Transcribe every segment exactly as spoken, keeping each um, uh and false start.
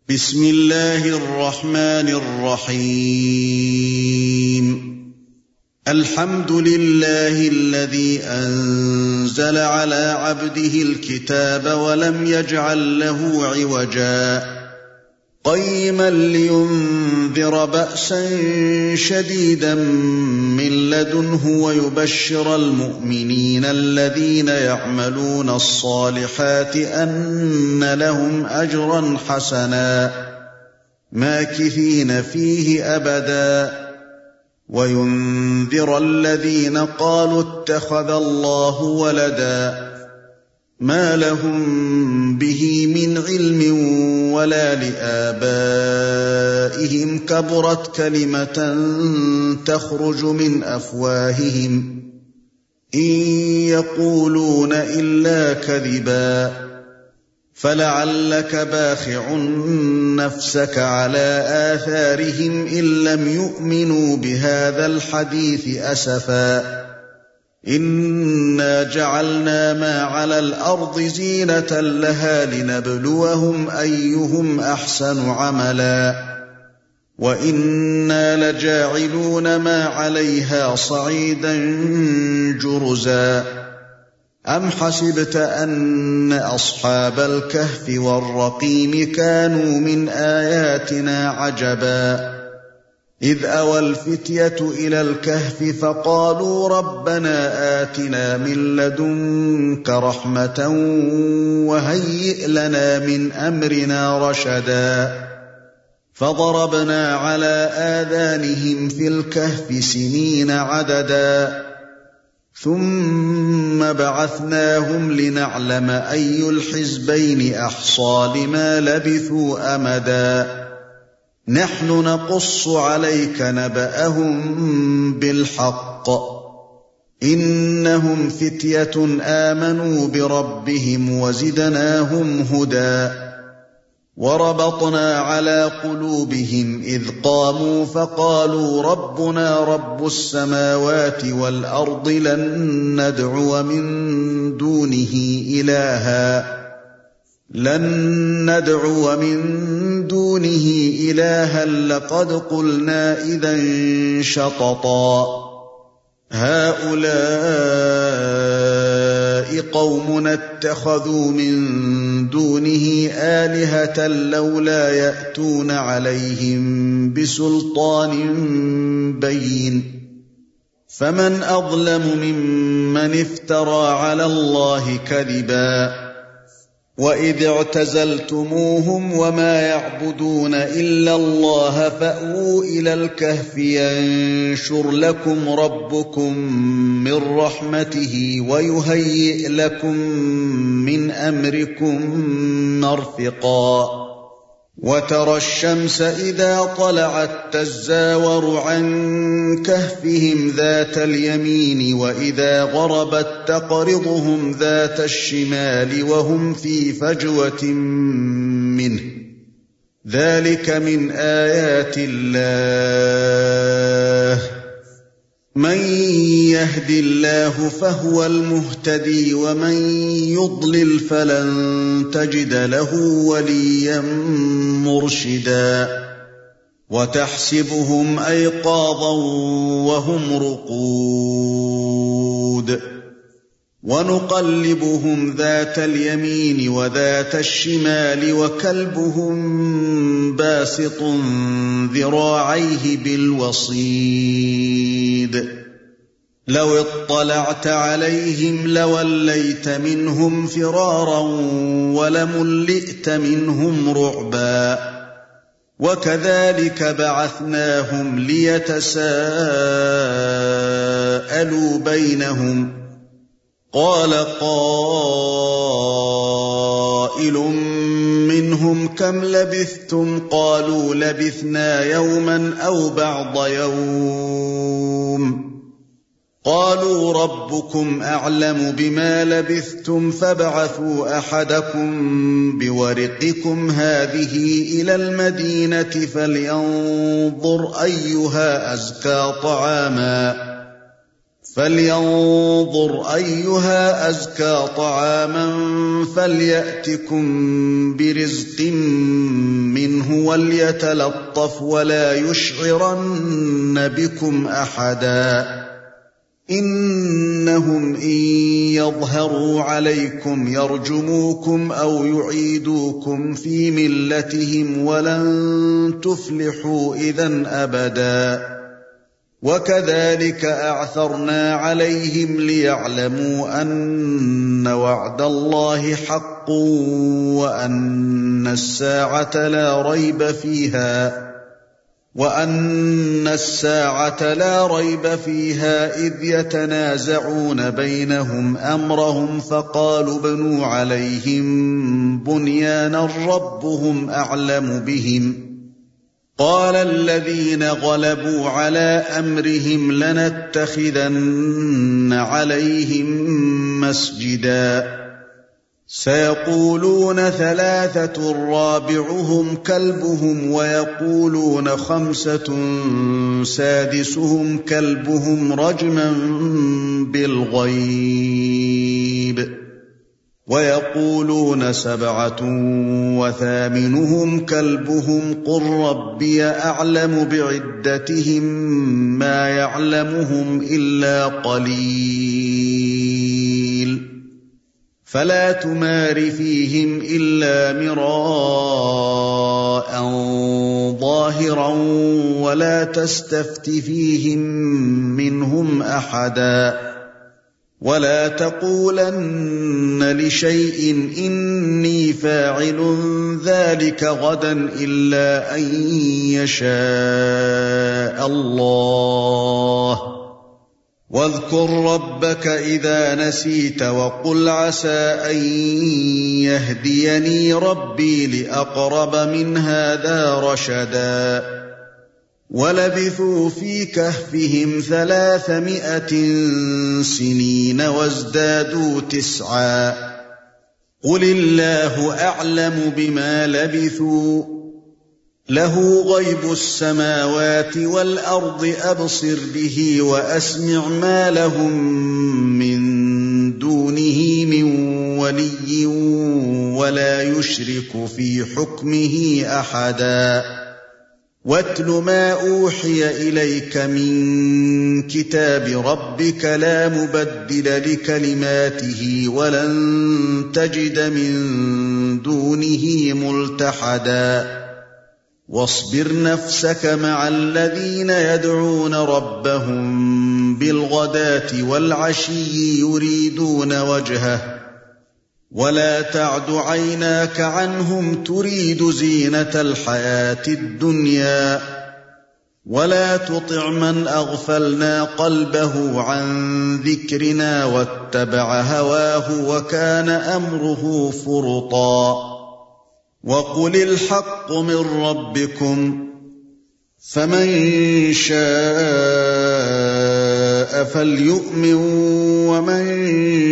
بسم الله الرحمن الرحيم الحمد لله الذي أنزل على عبده الكتاب ولم يجعل له عوجا قيما لينذر بأسا شديدا من لدنه ويبشر المؤمنين الذين يعملون الصالحات أن لهم أجرا حسنا ماكثين فيه أبدا وينذر الذين قالوا اتخذ الله ولدا ما لهم به من علم ولا لآبائهم كبرت كلمة تخرج من أفواههم إن يقولون إلا كذبا فلعلك باخع نفسك على آثارهم إن لم يؤمنوا بهذا الحديث أسفا إنا جعلنا ما على الأرض زينة لها لنبلوهم أيهم أحسن عملا وإنا لجاعلون ما عليها صعيدا جرزا أم حسبت أن أصحاب الكهف والرقيم كانوا من آياتنا عجبا إذ أوى الفتية إلى الكهف فقالوا ربنا آتنا من لدنك رحمة وهيئ لنا من أمرنا رشدا فضربنا على آذانهم في الكهف سنين عددا ثم بعثناهم لنعلم أي الحزبين أحصى لما لبثوا أمدا نحن نقص عليك نبأهم بالحق إنهم فتية آمنوا بربهم وزدناهم هدى وربطنا على قلوبهم إذ قاموا فقالوا ربنا رب السماوات والأرض لن ندعو من دونه إلها لن ندعو من دونه إلها لقد قلنا إذا شططا هؤلاء قومنا اتخذوا من دونه آلهة لولا يأتون عليهم بسلطان بين فمن أظلم ممن افترى على الله كذبا وإذ اعتزلتموهم وما يعبدون إلا الله فأووا إلى الكهف ينشر لكم ربكم من رحمته ويهيئ لكم من أمركم مرفقا وترى الشمس إذا طلعت تزاور عن كهفهم ذات اليمين وإذا غربت تقرضهم ذات الشمال وهم في فجوة منه ذلك من آيات الله من يهد الله فهو المهتدي ومن يضلل فلن تجد له وليا مرشدا وتحسبهم أيقاظا وهم رقود ونقلبهم ذات اليمين وذات الشمال وكلبهم باسط ذراعيه بالوصيد لو اطلعت عليهم لوليت منهم فرارا ولملئت منهم رعبا وكذلك بعثناهم ليتساءلوا بينهم قال قائل منهم كم لبثتم قالوا لبثنا يوما أو بعض يوم قالوا ربكم أعلم بما لبثتم فابعثوا أحدكم بورقكم هذه إلى المدينة فلينظر أيها أزكى طعاما فلينظر أيها أزكى طعاما فليأتكم برزق منه وليتلطف ولا يشعرن بكم أحدا إنهم إن يظهروا عليكم يرجموكم أو يعيدوكم في ملتهم ولن تفلحوا إذن أبدا وكذلك أعثرنا عليهم ليعلموا أن وعد الله حق وأن الساعة لا ريب فيها وأن الساعة لا ريب فيها إذ يتنازعون بينهم أمرهم فقالوا بنوا عليهم بنيانا ربهم أعلم بهم قال الذين غلبوا على أمرهم لنتخذن عليهم مسجدا سيقولون ثلاثة رابعهم كلبهم ويقولون خمسة سادسهم كلبهم رجما بالغيب ويقولون سبعة وثامنهم كلبهم قل ربي أعلم بعدتهم ما يعلمهم إلا قليل فلا تمار فيهم إلا مراء ظاهرا ولا تستفت فيهم منهم أحدا ولا تقولن لشيء إني فاعل ذلك غدا إلا أن يشاء الله واذكر ربك إذا نسيت وقل عسى أن يهديني ربي لأقرب من هذا رشدا ولبثوا في كهفهم ثلاثمائة سنين وازدادوا تسعا قل الله أعلم بما لبثوا له غيب السماوات والأرض أبصر به وأسمع ما لهم من دونه من ولي ولا يشرك في حكمه أحدا واتل ما أوحي إليك من كتاب ربك لا مبدل لكلماته ولن تجد من دونه ملتحدا واصبر نفسك مع الذين يدعون ربهم بالغداة والعشي يريدون وجهه ولا تعد عيناك عنهم تريد زينة الحياة الدنيا ولا تطع من أغفلنا قلبه عن ذكرنا واتبع هواه وكان أمره فرطا وقل الحق من ربكم فمن شاء فليؤمن ومن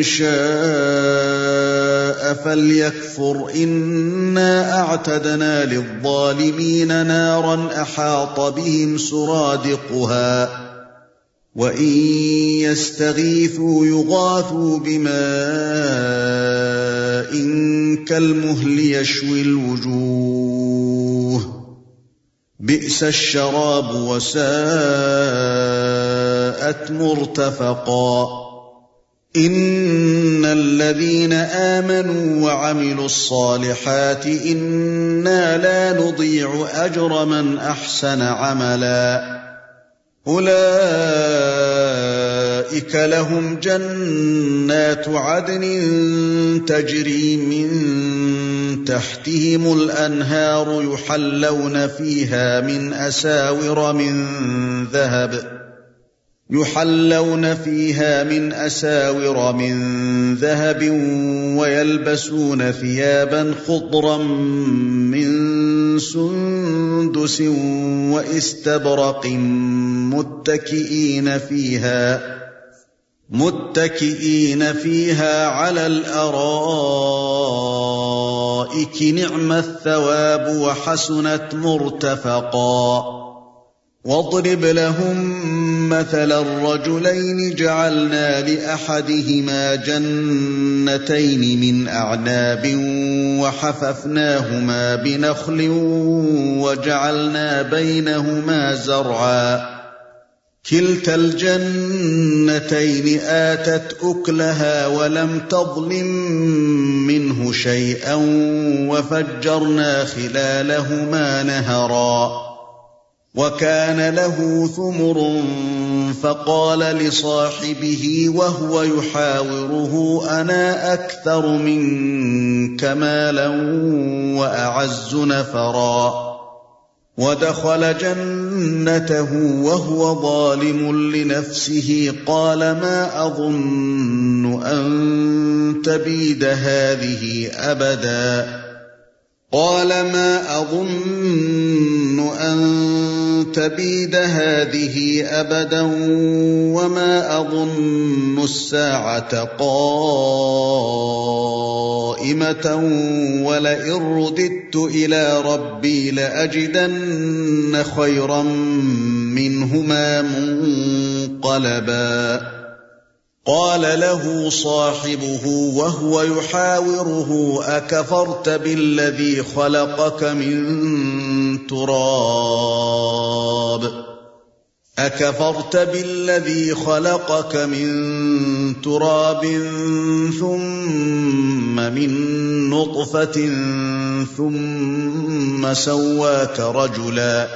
شاء فليكفر إنا أعتدنا للظالمين نارا أحاط بهم سرادقها وإن يستغيثوا يغاثوا بماء كالمهل يشوي الوجوه بئس الشراب وساءت مرتفقا إن الذين آمنوا وعملوا الصالحات إنا لا نضيع أجر من أحسن عملا أولئك لهم جنات عدن تجري من تحتهم الأنهار يحلون فيها من أساور من ذهب يحلون فيها من أساور من ذهب ويلبسون ثيابا خضرا من سندس وإستبرق متكئين فيها متكئين فيها على الأرائك نعم الثواب وحسنت مرتفقا واضرب لهم مثل الرجلين جعلنا لأحدهما جنتين من أعناب وحففناهما بنخل وجعلنا بينهما زرعا كلتا الجنتين آتت أكلها ولم تظلم منه شيئا وفجرنا خلالهما نهرا وكان له ثمر فقال لصاحبه وهو يحاوره أنا أكثر منك مالا وأعز نفرا ودخل جنته وهو ظالم لنفسه قال ما أظن أن تبيد هذه أبدا قال ما أظن أن تبيد هذه أبدا وما أظن الساعة قائمة ولئن رددت إلى ربي لأجدن خيرا منهما منقلبا قال له صاحبه وهو يحاوره أكفرت بالذي خلقك من تراب أكفرت بالذي خلقك من تراب ثم من نطفة ثم سواك رجلا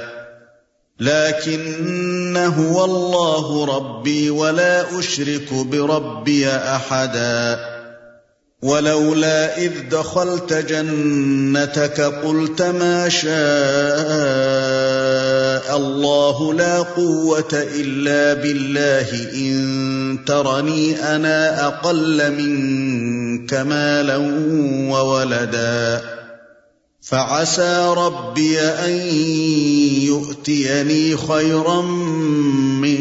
لكن هو الله ربي ولا أشرك بربي أحدا ولولا إذ دخلت جنتك قلت ما شاء الله لا قوة إلا بالله إن ترني أنا أقل منك مالا وولدا فعسى ربي أن يؤتيني خيرا من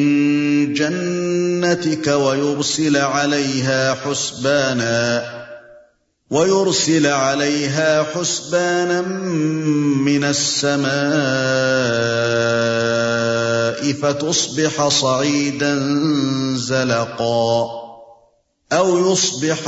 جنتك ويرسل عليها حسبانا ويرسل عليها حسبانا من السماء فتصبح صعيدا زلقا أو يصبح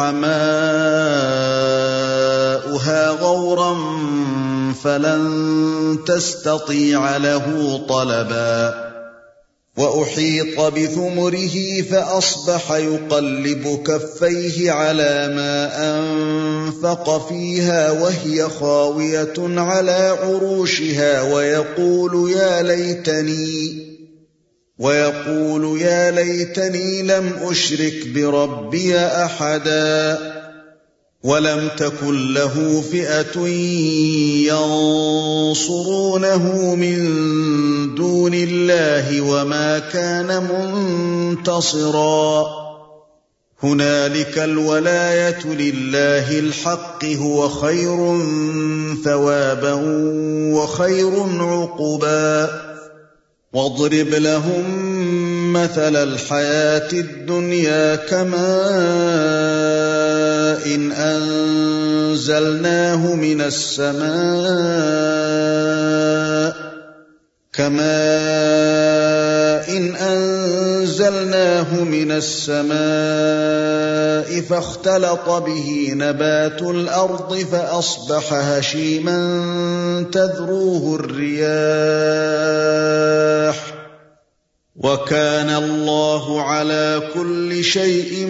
ماؤها غورا فلن تستطيع له طلبا وأحيط بثمره فأصبح يقلب كفيه على ما أنفق فيها وهي خاوية على عروشها ويقول يا ليتني ويقول يا ليتني لم أشرك بربي أحدا ولم تكن له فئة ينصرونه من دون الله وما كان منتصرا هنالك الولاية لله الحق هو خير ثوابا وخير عقبا واضرب لهم مثل الحياة الدنيا كماء إن أنزلناه من السماء كماء إن أنزلناه من السماء فاختلط به نبات الأرض فأصبح هشيما تذروه الرياح وكان الله على كل شيء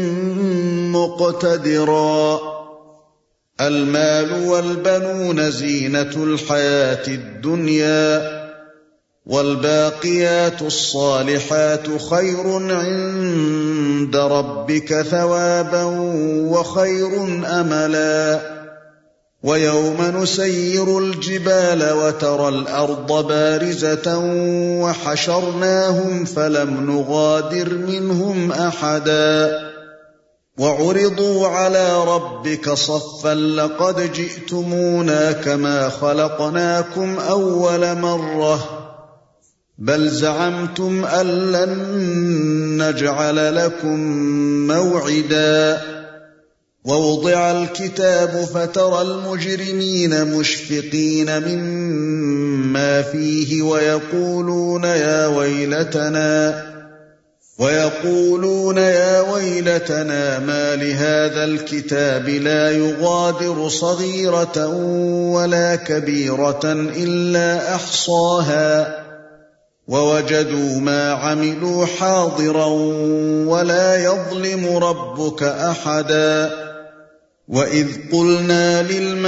مقتدرا المال والبنون زينة الحياة الدنيا والباقيات الصالحات خير عند ربك ثوابا وخير أملا ويوم نسير الجبال وترى الأرض بارزة وحشرناهم فلم نغادر منهم أحدا وعرضوا على ربك صفا لقد جئتمونا كما خلقناكم أول مرة بل زعمتم أن لن نجعل لكم موعدا ووضع الكتاب فترى المجرمين مشفقين مما بما فيه ويقولون يا ويلتنا ويقولون يا ويلتنا ما لهذا الكتاب لا يغادر صغيرة ولا كبيرة إلا أحصاها ووجدوا ما عملوا حاضرا ولا يظلم ربك أحدا وإذ قلنا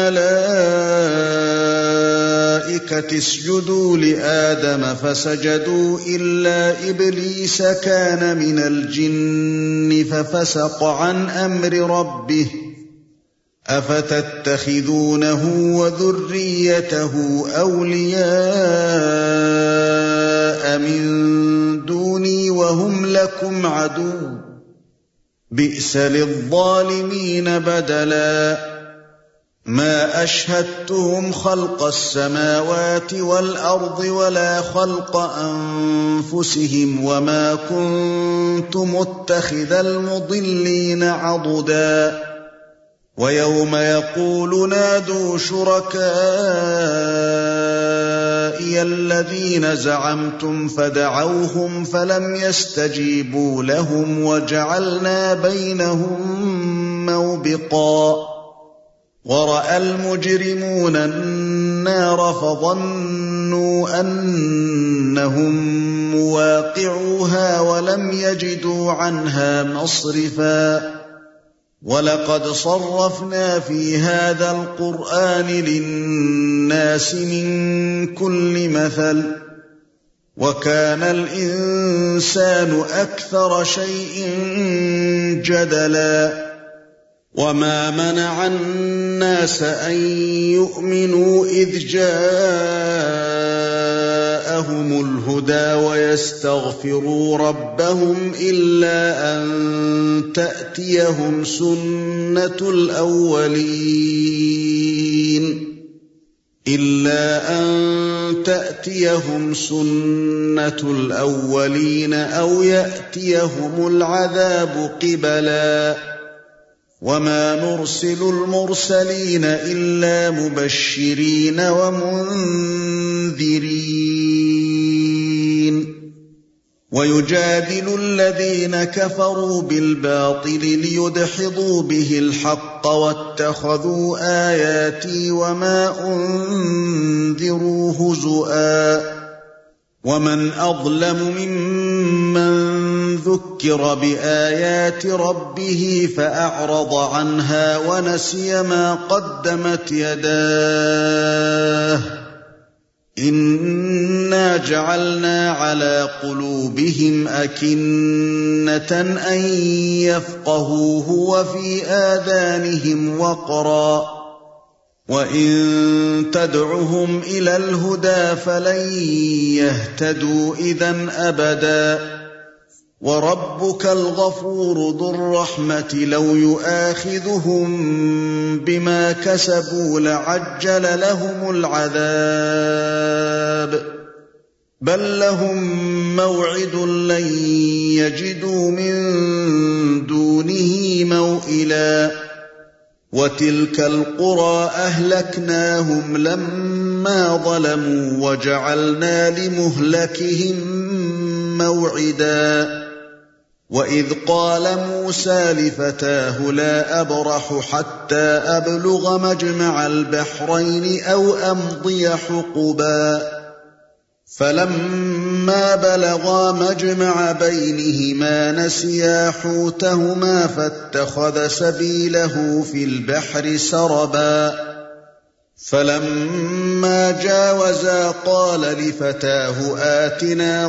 للملائكة اسجدوا لآدم فسجدوا إلا إبليس كان من الجن ففسق عن أمر ربه أفتتخذونه وذريته أولياء من دوني وهم لكم عدو بئس للظالمين بدلا ما أشهدتهم خلق السماوات والأرض ولا خلق أنفسهم وما كنت متخذ المضلين عضدا ويوم يقول نادوا شركائي الذين زعمتم فدعوهم فلم يستجيبوا لهم وجعلنا بينهم موبقا ورأى المجرمون النار فظنوا أنهم مواقعوها ولم يجدوا عنها مصرفا ولقد صرفنا في هذا القرآن للناس من كل مثل وكان الإنسان أكثر شيء جدلا وما منع الناس أن يؤمنوا إذ جاءهم الهدى ويستغفروا ربهم إلا أن تأتيهم سنة الأولين إلا أن تأتيهم سنة الأولين أو يأتيهم العذاب قبلا وما نرسل المرسلين إلا مبشرين ومنذرين ويجادل الذين كفروا بالباطل ليدحضوا به الحق واتخذوا آياتي وما أنذروا هزؤا ومن أظلم ممن ذكر بآيات ربه فأعرض عنها ونسي ما قدمت يداه إنا جعلنا على قلوبهم أكنة أن يفقهوه وفي آذانهم وقرا وإن تدعهم إلى الهدى فلن يهتدوا إذن أبدا وربك الغفور ذو الرحمة لو يؤاخذهم بما كسبوا لعجل لهم العذاب بل لهم موعد لن يجدوا من دونه موئلا وتلك القرى أهلكناهم لما ظلموا وجعلنا لمهلكهم موعدا وإذ قال موسى لفتاه لا أبرح حتى أبلغ مجمع البحرين أو أمضي حقبا فلما بلغا مجمع بينهما نسيا حوتهما فاتخذ سبيله في البحر سربا فلما جاوزا قال لفتاه آتنا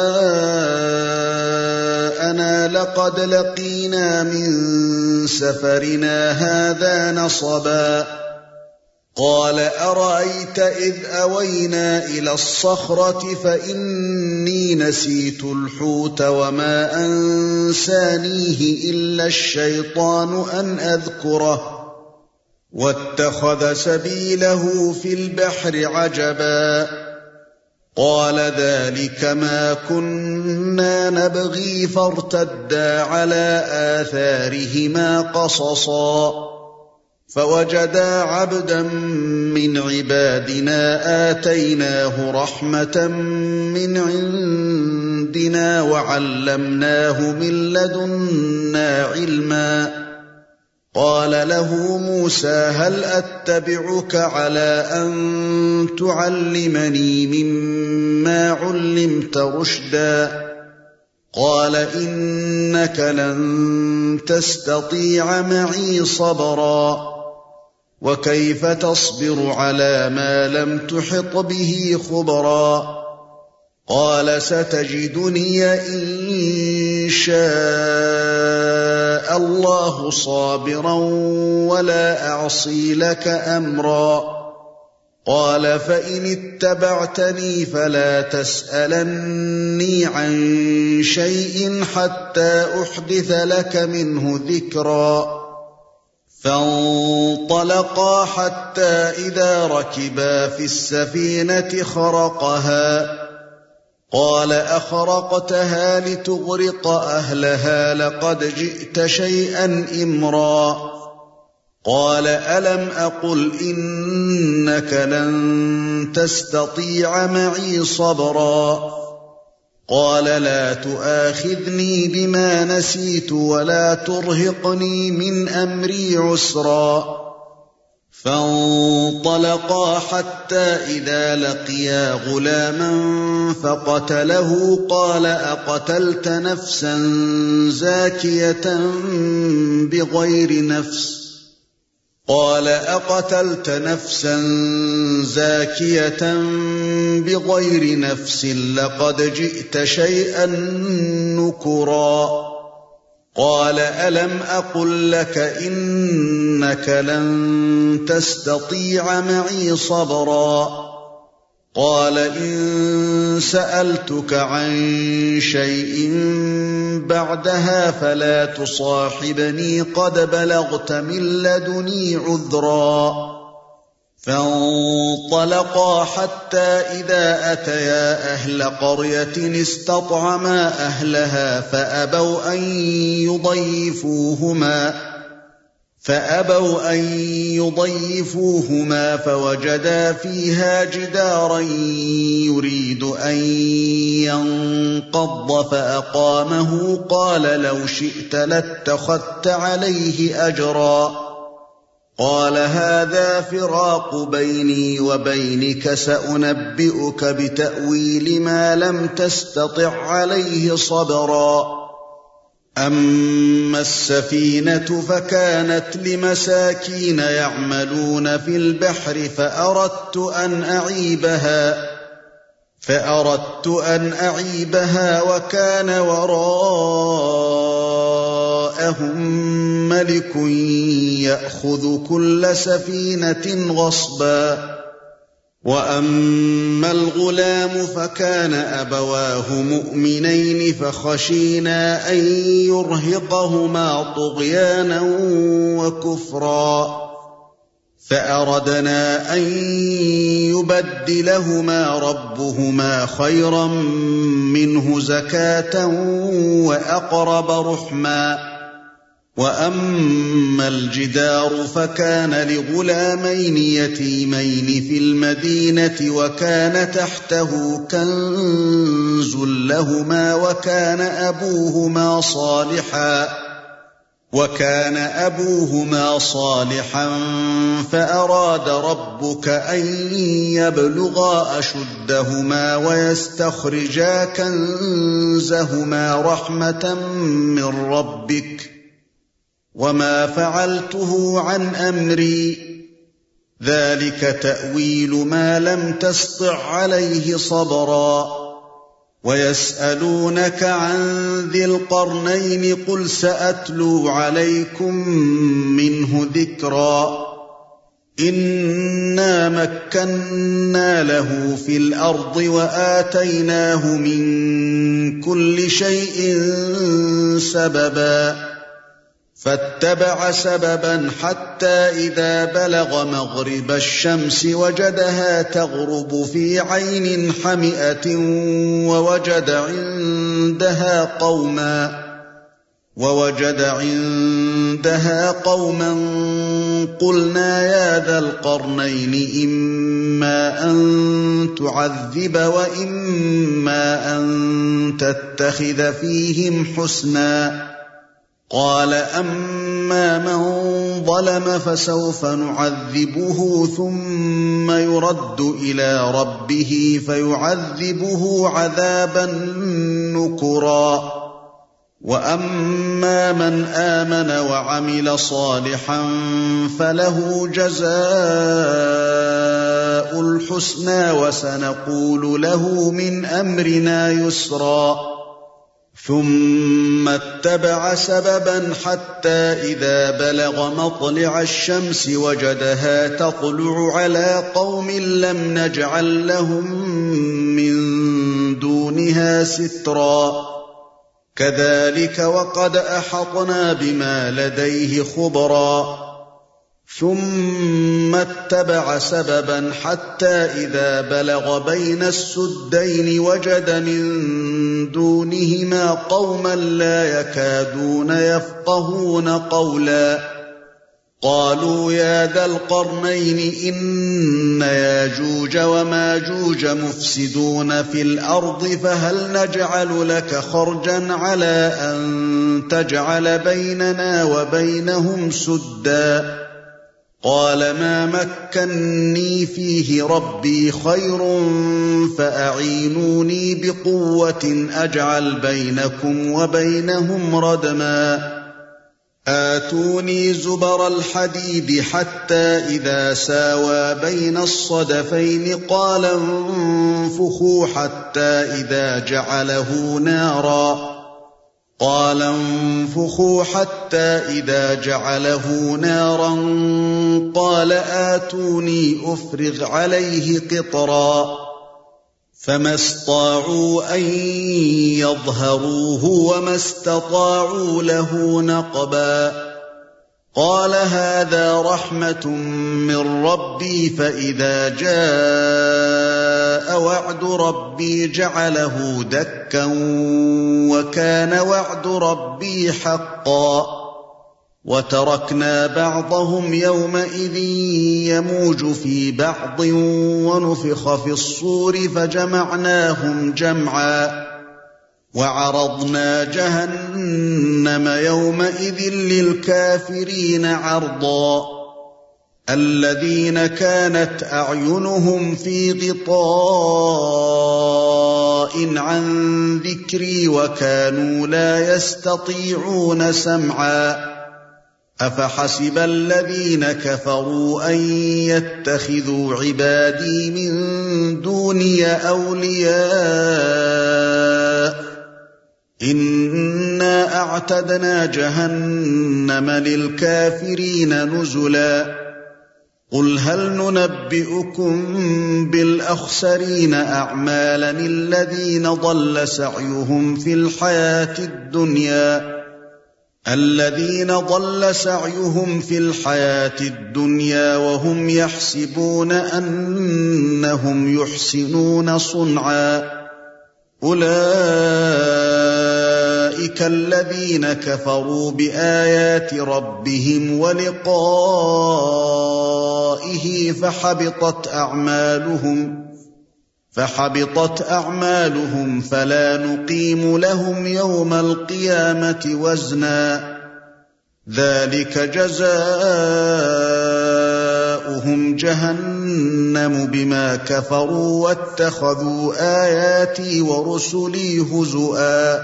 غداءنا لقد لقينا من سفرنا هذا نصبا قال أرأيت إذ أوينا إلى الصخرة فإني نسيت الحوت وما أنسانيه إلا الشيطان أن أذكره واتخذ سبيله في البحر عجبا قال ذلك ما كنا نبغي فارتدا على آثارهما قصصا فوجدا عبدا من عبادنا آتيناه رحمة من عندنا وعلمناه من لدنا علما قال له موسى هل أتبعك على أن تعلمني مما علمت رشدا قال إنك لن تستطيع معي صبرا وكيف تصبر على ما لم تحط به خبرا قال ستجدني إن شاء الله صابرا ولا أعصي لك أمرا قال فإن اتبعتني فلا تسألني عن شيء حتى أحدث لك منه ذكرا فانطلقا حتى إذا ركبا في السفينة خرقها قال أخرقتها لتغرق أهلها لقد جئت شيئا إمرا قال ألم أقل إنك لن تستطيع معي صبرا قال لا تؤاخذني بما نسيت ولا ترهقني من أمري عسرا فانطلقا حتى إذا لقيا غلاما فقتله قال أقتلت نفسا زاكية بغير نفس قال أقتلت نفسا زاكية بغير نفس لقد جئت شيئا نكرا قال ألم أقل لك إنك لن تستطيع معي صبرا قال إن سألتك عن شيء بعدها فلا تصاحبني قد بلغت من لدني عذرا فانطلقا حتى إذا أتيا أهل قرية استطعما أهلها فأبوا أن يضيفوهما فأبوا أن يضيفوهما فوجدا فيها جدارا يريد أن ينقض فأقامه قال لو شئت لاتخذت عليه أجرا قال هذا فراق بيني وبينك سأنبئك بتأويل ما لم تستطع عليه صبرا أما السفينة فكانت لمساكين يعملون في البحر فأردت أن أعيبها فأردت أن أعيبها وكان وراءهم ملك يأخذ كل سفينة غصبا وأما الغلام فكان أبواه مؤمنين فخشينا أن يرهقهما طغيانا وكفرا فأردنا أن يبدلهما ربهما خيرا منه زكاة وأقرب رحما وأما الجدار فكان لغلامين يتيمين في المدينة وكان تحته كنز لهما وكان أبوهما صالحا وكان أبوهما صالحا فأراد ربك أن يبلغا أشدهما ويستخرجا كنزهما رحمة من ربك وما فعلته عن أمري ذلك تأويل ما لم تسطع عليه صبرا ويسألونك عن ذي القرنين قل سأتلو عليكم منه ذكرا إنا مكنا له في الأرض وآتيناه من كل شيء سببا فاتبع سببا حتى إذا بلغ مغرب الشمس وجدها تغرب في عين حمئة ووجد عندها قوما ووجد عندها قوما قلنا يا ذا القرنين إما أن تعذب وإما أن تتخذ فيهم حسنا قال أما من ظلم فسوف نعذبه ثم يرد إلى ربه فيعذبه عذابا نكرا وأما من آمن وعمل صالحا فله جزاء الحسنى وسنقول له من أمرنا يسرا ثم اتبع سببا حتى إذا بلغ مطلع الشمس وجدها تطلع على قوم لم نجعل لهم من دونها سترا كذلك وقد أحطنا بما لديه خبرا ثم اتبع سببا حتى إذا بلغ بين السدين وجد من دونهما قوما لا يكادون يفقهون قولا قالوا يا ذا القرنين إن ياجوج وماجوج مفسدون في الأرض فهل نجعل لك خرجا على أن تجعل بيننا وبينهم سدا قال ما مكني فيه ربي خير فأعينوني بقوة أجعل بينكم وبينهم ردما آتوني زبر الحديد حتى إذا ساوى بين الصدفين قال انفخوا حتى إذا جعله نارا قال انفخوا حتى إذا جعله نارا قال آتوني أفرغ عليه قطرا فما استطاعوا أن يظهروه وما استطاعوا له نقبا قال هذا رحمة من ربي فإذا جاء وعد ربي جعله دكا وكان وعد ربي حقا وتركنا بعضهم يومئذ يموج في بعض ونفخ في الصور فجمعناهم جمعا وعرضنا جهنم يومئذ للكافرين عرضا الذين كانت أعينهم في غطاء عن ذكري وكانوا لا يستطيعون سمعا أفحسب الذين كفروا أن يتخذوا عبادي من دوني أولياء إنا أعتدنا جهنم للكافرين نزلا قل هل ننبئكم بالأخسرين أعمالا الذين ضل سعيهم في الحياة الدنيا الذين ضل سعيهم في الحياة الدنيا وهم يحسبون أنهم يحسنون صنعا أولئك الذين كفروا بآيات ربهم ولقائه فحبطت أعمالهم فحبطت أعمالهم فلا نقيم لهم يوم القيامة وزنا ذلك جزاؤهم جهنم بما كفروا واتخذوا آياتي ورسلي هزؤا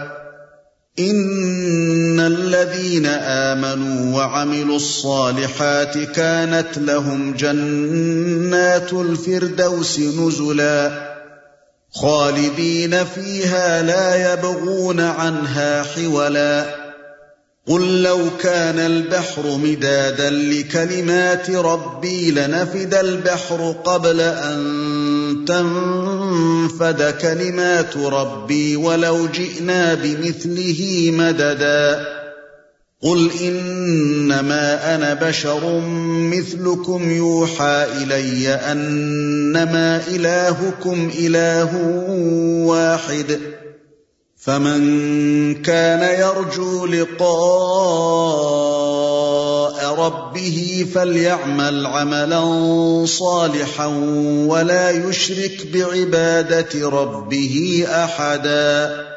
إن الذين آمنوا وعملوا الصالحات كانت لهم جنات الفردوس نزلا خالدين فيها لا يبغون عنها حولا قل لو كان البحر مدادا لكلمات ربي لنفد البحر قبل أن تنفد كلمات ربي ولو جئنا بمثله مددا قل إنما أنا بشر مثلكم يوحى إلي أنما إلهكم إله واحد فمن كان يرجو لقاء ربه فليعمل عملا صالحا ولا يشرك بعبادة ربه أحدا